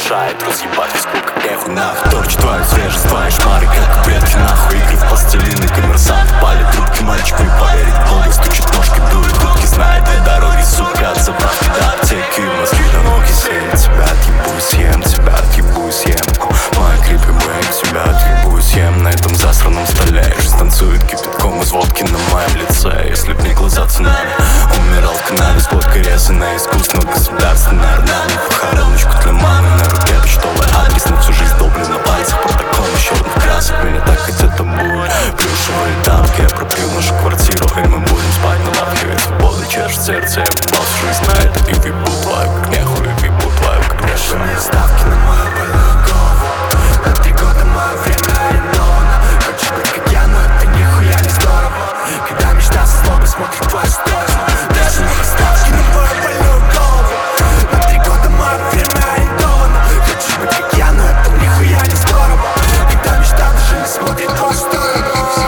мешает разъебать весь клуб, как эвы нахуй. Торчит твою свежесть, твои шмары, как предки нахуй. Игры в пластилин и коммерсант, палит трубки, мальчику не поверить. Долго стучит ножки, дует губки, знает две дороги, сука, от заправки до аптеки. В Москве до ноги съем, тебя отъебу, съем, тебя отъебу, съем. Мои крипы бэнг, тебя отъебу, съем. На этом засраном столе жизнь танцует кипятком из водки на моем лице. Если б не глаза цунами, умирал в канаве с водкой резаной, искусственно государственной орнамент. Похороночку для мамы, на руке почтовый адрес, на всю жизнь долблю на пальцах протокол черных красок. Меня так хотят обуть, плюшевые тапки. Я пропил нашу квартиру, и мы будем спать на лавке. Ведь свобода чешет сердце, я въебал всю жизнь на это. И въебу твою, как нехуй, и въебу твою, как бешеные ставки на мою больную голову. На 3 года мое время арендовано. Хочешь быть как я, но это нихуя не здорово. Когда мечта со злобой смотрит в твою сторону. Бешеные ставки на мою больную голову. На 3 года мое время арендовано. Хочешь быть как я, но это нихуя не здорово. Когда мечта даже не смотрит в твою сторону.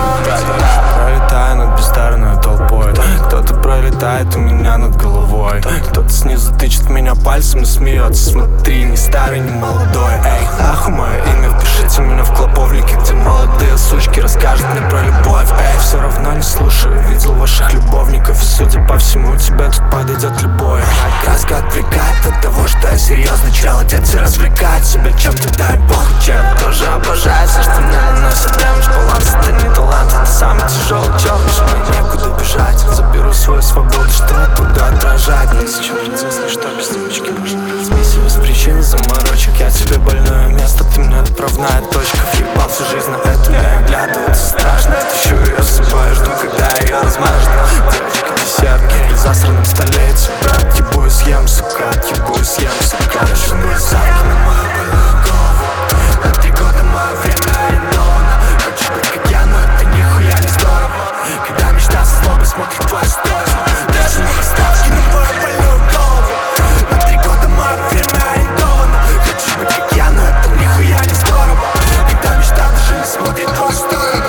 Пролетаю над бездарной толпой. Кто-то пролетает у меня над головой. Кто-то снизу тычет в меня пальцем и смеется. Смотри, не старый, не молодой. Эй, нахуй мое имя, впишите меня в клоповники, где молодые сучки расскажут мне про любовь. Эй, все равно не слушаю, видел ваших любовников. И судя по всему, тебе тут подойдет любой. Краска отвлекает от того, что я серьезный чел. Отец и развлекает себя чем-то, дай бог. Чем тоже обожаю все, что мне наносит дэмэдж. Баланс, это не талант, это самый тяжелый челлендж. Мне некуда бежать, заберу свою свободу, что оттуда отражать. Тысячу предзыслей, что без девочки можно разбить. Без причин заморочек, я тебе больное место, ты мне отправная точка. Въебал всю жизнь на это, не оглядываться страшно. Тащу ее с собой, жду, когда ее размажет. Девочка десертки, на засранном столе тебя отъебу и съем, сука, отъебу и съем, сука. Бешеные ставки на мою больную голову. На 3 года мое время арендовано. Хочешь быть как я, но это нихуя не здорово. Когда мечта со злобой смотрит в твою сторону. Бешеные ставки на мою больную голову. На 3 года мое время арендовано. Хочешь быть как я, но это нихуя не здорово. Когда мечта даже не смотрит в твою сторону.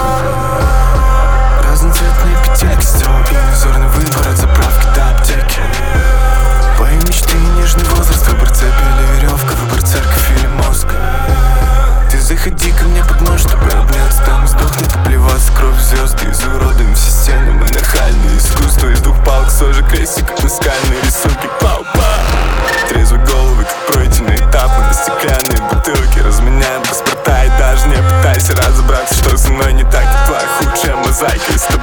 Разноцветные петельки, сделал иллюзорный выбор от заправки до аптеки. Твои мечты и нежный возраст, выбор цепи или веревка, выбор церковь или мозг. Ты заходи ко мне под нож, чтобы обняться, там сдохнет и плеваться кровь звезды. Изуродуем все стены, мы нахальные. Искусство из 2 палок, сожи крестик, как наскальные рисунки. Пау-па! Трезвый головы, как пройденный этап. Мы на стеклянные бутылки разменяем паспорта. И даже не пытайся разобраться, что со мной не так. И твоя худшая мозаика из